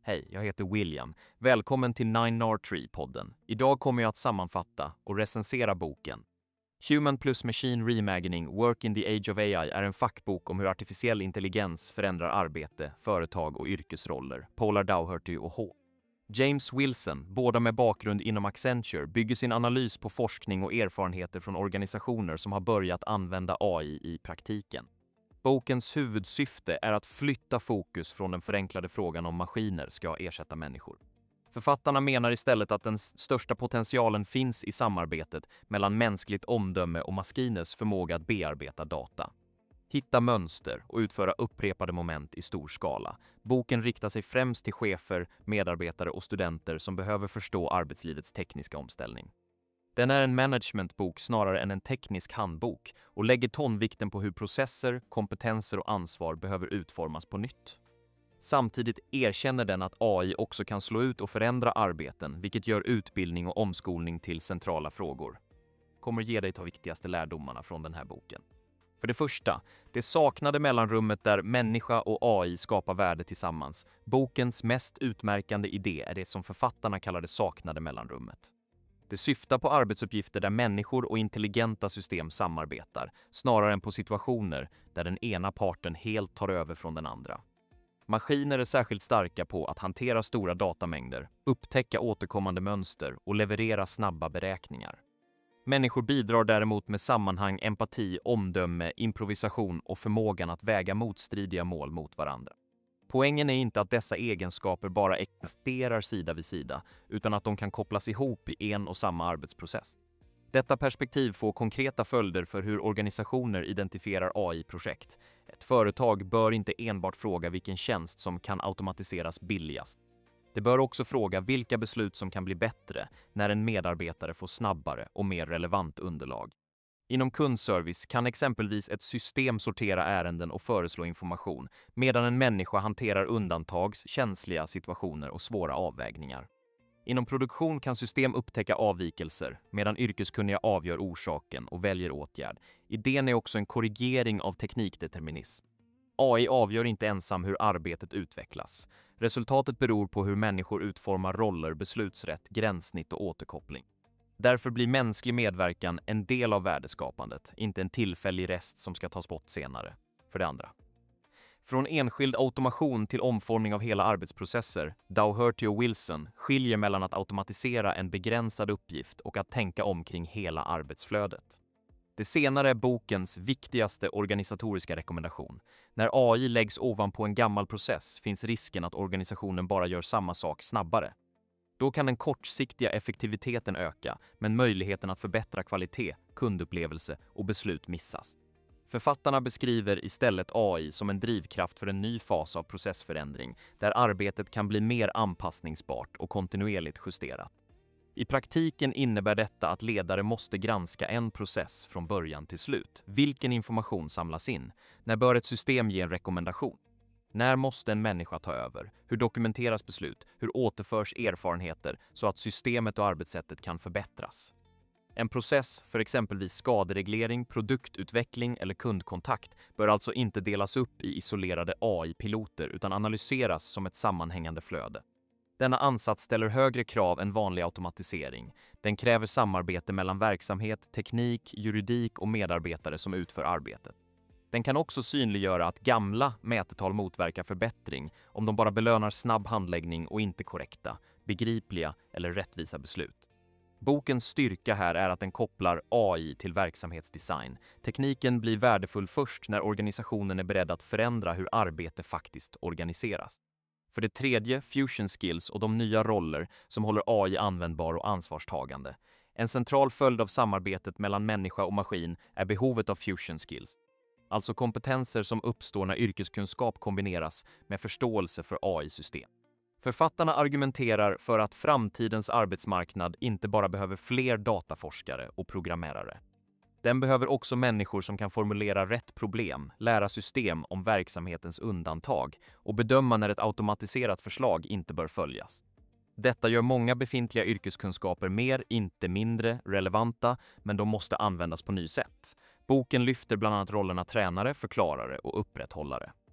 Hej, jag heter William. Välkommen till 9R3-podden. Idag kommer jag att sammanfatta och recensera boken. Human plus Machine Reimagining Work in the Age of AI är en fackbok om hur artificiell intelligens förändrar arbete, företag och yrkesroller. Polar Dougherty och H. James Wilson, båda med bakgrund inom Accenture, bygger sin analys på forskning och erfarenheter från organisationer som har börjat använda AI i praktiken. Bokens huvudsyfte är att flytta fokus från den förenklade frågan om maskiner ska ersätta människor. Författarna menar istället att den största potentialen finns i samarbetet mellan mänskligt omdöme och maskiners förmåga att bearbeta data. Hitta mönster och utföra upprepade moment i stor skala. Boken riktar sig främst till chefer, medarbetare och studenter som behöver förstå arbetslivets tekniska omställning. Den är en managementbok snarare än en teknisk handbok och lägger tonvikten på hur processer, kompetenser och ansvar behöver utformas på nytt. Samtidigt erkänner den att AI också kan slå ut och förändra arbeten, vilket gör utbildning och omskolning till centrala frågor. Kommer ge dig de viktigaste lärdomarna från den här boken. För det första, det saknade mellanrummet där människa och AI skapar värde tillsammans. Bokens mest utmärkande idé är det som författarna kallar det saknade mellanrummet. Det syftar på arbetsuppgifter där människor och intelligenta system samarbetar, snarare än på situationer där den ena parten helt tar över från den andra. Maskiner är särskilt starka på att hantera stora datamängder, upptäcka återkommande mönster och leverera snabba beräkningar. Människor bidrar däremot med sammanhang, empati, omdöme, improvisation och förmågan att väga motstridiga mål mot varandra. Poängen är inte att dessa egenskaper bara existerar sida vid sida, utan att de kan kopplas ihop i en och samma arbetsprocess. Detta perspektiv får konkreta följder för hur organisationer identifierar AI-projekt. Ett företag bör inte enbart fråga vilken tjänst som kan automatiseras billigast. Det bör också fråga vilka beslut som kan bli bättre när en medarbetare får snabbare och mer relevant underlag. Inom kundservice kan exempelvis ett system sortera ärenden och föreslå information, medan en människa hanterar undantags, känsliga situationer och svåra avvägningar. Inom produktion kan system upptäcka avvikelser, medan yrkeskunniga avgör orsaken och väljer åtgärd. Idén är också en korrigering av teknikdeterminism. AI avgör inte ensam hur arbetet utvecklas. Resultatet beror på hur människor utformar roller, beslutsrätt, gränssnitt och återkoppling. Därför blir mänsklig medverkan en del av värdeskapandet, inte en tillfällig rest som ska tas bort senare. För det andra. Från enskild automation till omformning av hela arbetsprocesser, Dougherty och Wilson skiljer mellan att automatisera en begränsad uppgift och att tänka omkring hela arbetsflödet. Det senare är bokens viktigaste organisatoriska rekommendation. När AI läggs ovanpå en gammal process finns risken att organisationen bara gör samma sak snabbare. Då kan den kortsiktiga effektiviteten öka, men möjligheten att förbättra kvalitet, kundupplevelse och beslut missas. Författarna beskriver istället AI som en drivkraft för en ny fas av processförändring, där arbetet kan bli mer anpassningsbart och kontinuerligt justerat. I praktiken innebär detta att ledare måste granska en process från början till slut. Vilken information samlas in? När bör ett system ge en rekommendation? När måste en människa ta över? Hur dokumenteras beslut? Hur återförs erfarenheter så att systemet och arbetssättet kan förbättras? En process för exempelvis skadereglering, produktutveckling eller kundkontakt bör alltså inte delas upp i isolerade AI-piloter utan analyseras som ett sammanhängande flöde. Denna ansats ställer högre krav än vanlig automatisering. Den kräver samarbete mellan verksamhet, teknik, juridik och medarbetare som utför arbetet. Den kan också synliggöra att gamla mätetal motverkar förbättring om de bara belönar snabb handläggning och inte korrekta, begripliga eller rättvisa beslut. Bokens styrka här är att den kopplar AI till verksamhetsdesign. Tekniken blir värdefull först när organisationen är beredd att förändra hur arbete faktiskt organiseras. För det tredje, fusion skills och de nya roller som håller AI användbar och ansvarstagande. En central följd av samarbetet mellan människa och maskin är behovet av fusion skills. Alltså kompetenser som uppstår när yrkeskunskap kombineras med förståelse för AI-system. Författarna argumenterar för att framtidens arbetsmarknad inte bara behöver fler dataforskare och programmerare. Den behöver också människor som kan formulera rätt problem, lära system om verksamhetens undantag och bedöma när ett automatiserat förslag inte bör följas. Detta gör många befintliga yrkeskunskaper mer, inte mindre, relevanta, men de måste användas på ny sätt. Boken lyfter bland annat rollerna tränare, förklarare och upprätthållare.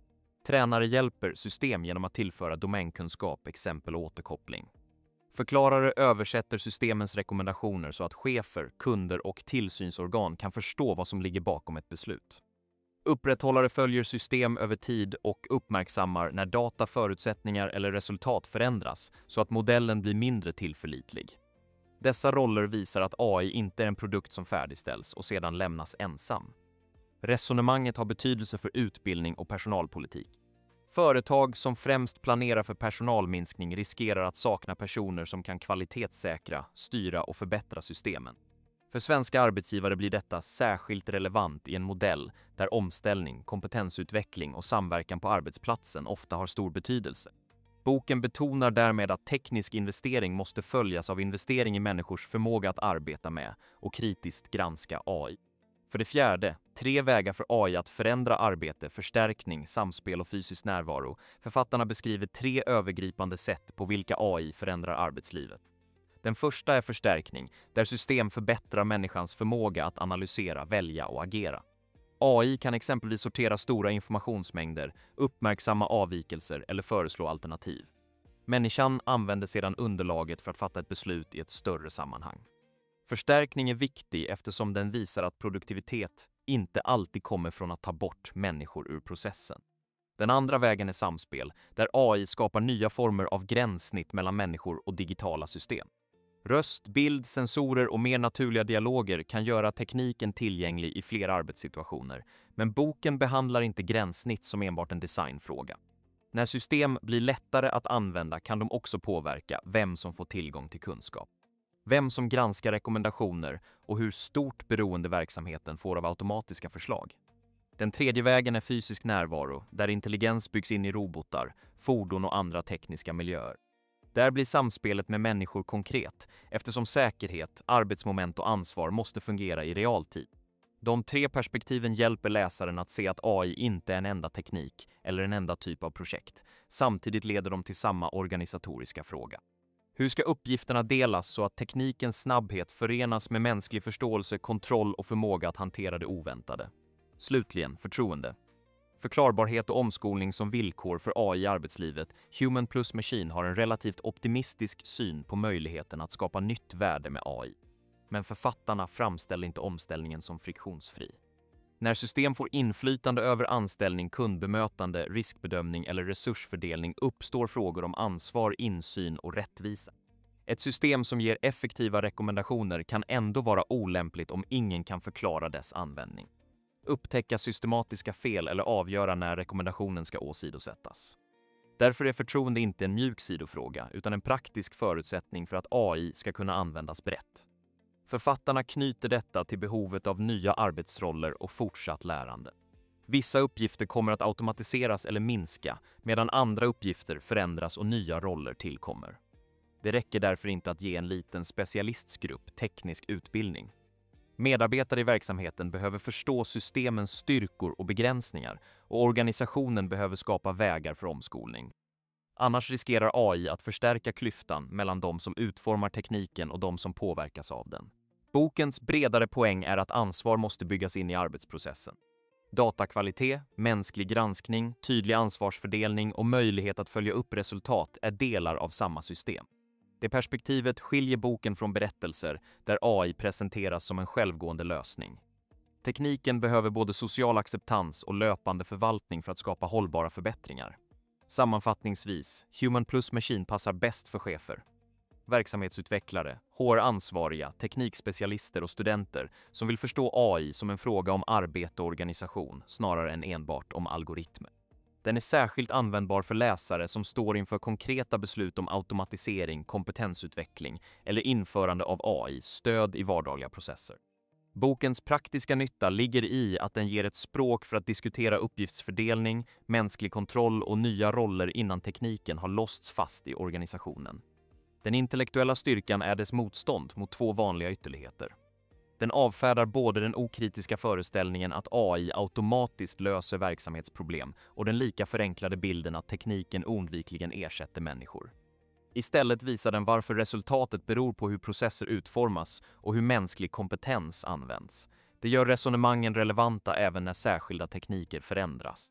Tränare hjälper system genom att tillföra domänkunskap, exempel och återkoppling. Förklarare översätter systemens rekommendationer så att chefer, kunder och tillsynsorgan kan förstå vad som ligger bakom ett beslut. Upprätthållare följer system över tid och uppmärksammar när data, förutsättningar eller resultat förändras så att modellen blir mindre tillförlitlig. Dessa roller visar att AI inte är en produkt som färdigställs och sedan lämnas ensam. Resonemanget har betydelse för utbildning och personalpolitik. Företag som främst planerar för personalminskning riskerar att sakna personer som kan kvalitetssäkra, styra och förbättra systemen. För svenska arbetsgivare blir detta särskilt relevant i en modell där omställning, kompetensutveckling och samverkan på arbetsplatsen ofta har stor betydelse. Boken betonar därmed att teknisk investering måste följas av investering i människors förmåga att arbeta med och kritiskt granska AI. För det fjärde, 3 vägar för AI att förändra arbete, förstärkning, samspel och fysisk närvaro. Författarna beskriver 3 övergripande sätt på vilka AI förändrar arbetslivet. Den första är förstärkning, där system förbättrar människans förmåga att analysera, välja och agera. AI kan exempelvis sortera stora informationsmängder, uppmärksamma avvikelser eller föreslå alternativ. Människan använder sedan underlaget för att fatta ett beslut i ett större sammanhang. Förstärkning är viktig eftersom den visar att produktivitet inte alltid kommer från att ta bort människor ur processen. Den andra vägen är samspel, där AI skapar nya former av gränssnitt mellan människor och digitala system. Röst, bild, sensorer och mer naturliga dialoger kan göra tekniken tillgänglig i flera arbetssituationer, men boken behandlar inte gränssnitt som enbart en designfråga. När system blir lättare att använda kan de också påverka vem som får tillgång till kunskap, vem som granskar rekommendationer och hur stort beroende verksamheten får av automatiska förslag. Den tredje vägen är fysisk närvaro, där intelligens byggs in i robotar, fordon och andra tekniska miljöer. Där blir samspelet med människor konkret, eftersom säkerhet, arbetsmoment och ansvar måste fungera i realtid. De 3 perspektiven hjälper läsaren att se att AI inte är en enda teknik eller en enda typ av projekt. Samtidigt leder de till samma organisatoriska fråga. Hur ska uppgifterna delas så att teknikens snabbhet förenas med mänsklig förståelse, kontroll och förmåga att hantera det oväntade? Slutligen, förtroende. Förklarbarhet och omskolning som villkor för AI i arbetslivet. Human plus Machine har en relativt optimistisk syn på möjligheten att skapa nytt värde med AI. Men författarna framställer inte omställningen som friktionsfri. När system får inflytande över anställning, kundbemötande, riskbedömning eller resursfördelning uppstår frågor om ansvar, insyn och rättvisa. Ett system som ger effektiva rekommendationer kan ändå vara olämpligt om ingen kan förklara dess användning. Upptäcka systematiska fel eller avgöra när rekommendationen ska åsidosättas. Därför är förtroende inte en mjuk sidofråga utan en praktisk förutsättning för att AI ska kunna användas brett. Författarna knyter detta till behovet av nya arbetsroller och fortsatt lärande. Vissa uppgifter kommer att automatiseras eller minska, medan andra uppgifter förändras och nya roller tillkommer. Det räcker därför inte att ge en liten specialistgrupp teknisk utbildning. Medarbetare i verksamheten behöver förstå systemens styrkor och begränsningar och organisationen behöver skapa vägar för omskolning. Annars riskerar AI att förstärka klyftan mellan de som utformar tekniken och de som påverkas av den. Bokens bredare poäng är att ansvar måste byggas in i arbetsprocessen. Datakvalitet, mänsklig granskning, tydlig ansvarsfördelning och möjlighet att följa upp resultat är delar av samma system. Det perspektivet skiljer boken från berättelser där AI presenteras som en självgående lösning. Tekniken behöver både social acceptans och löpande förvaltning för att skapa hållbara förbättringar. Sammanfattningsvis, Human plus Machine passar bäst för chefer, verksamhetsutvecklare, HR-ansvariga, teknikspecialister och studenter som vill förstå AI som en fråga om arbete och organisation snarare än enbart om algoritmer. Den är särskilt användbar för läsare som står inför konkreta beslut om automatisering, kompetensutveckling eller införande av AI, stöd i vardagliga processer. Bokens praktiska nytta ligger i att den ger ett språk för att diskutera uppgiftsfördelning, mänsklig kontroll och nya roller innan tekniken har låsts fast i organisationen. Den intellektuella styrkan är dess motstånd mot 2 vanliga ytterligheter. Den avfärdar både den okritiska föreställningen att AI automatiskt löser verksamhetsproblem och den lika förenklade bilden att tekniken oundvikligen ersätter människor. Istället visar den varför resultatet beror på hur processer utformas och hur mänsklig kompetens används. Det gör resonemangen relevanta även när särskilda tekniker förändras.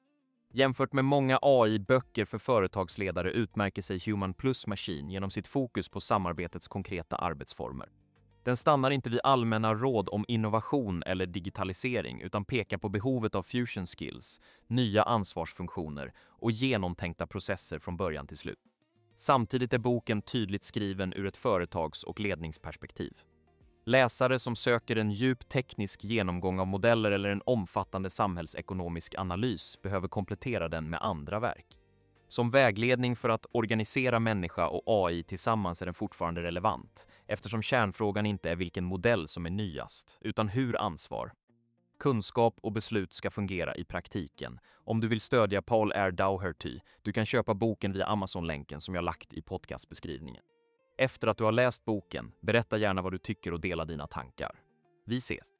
Jämfört med många AI-böcker för företagsledare utmärker sig Human Plus Machine genom sitt fokus på samarbetets konkreta arbetsformer. Den stannar inte vid allmänna råd om innovation eller digitalisering utan pekar på behovet av fusion skills, nya ansvarsfunktioner och genomtänkta processer från början till slut. Samtidigt är boken tydligt skriven ur ett företags- och ledningsperspektiv. Läsare som söker en djup teknisk genomgång av modeller eller en omfattande samhällsekonomisk analys behöver komplettera den med andra verk. Som vägledning för att organisera människa och AI tillsammans är den fortfarande relevant, eftersom kärnfrågan inte är vilken modell som är nyast, utan hur ansvar, kunskap och beslut ska fungera i praktiken. Om du vill stödja Paul R. Daugherty, du kan köpa boken via Amazon-länken som jag lagt i podcastbeskrivningen. Efter att du har läst boken, berätta gärna vad du tycker och dela dina tankar. Vi ses!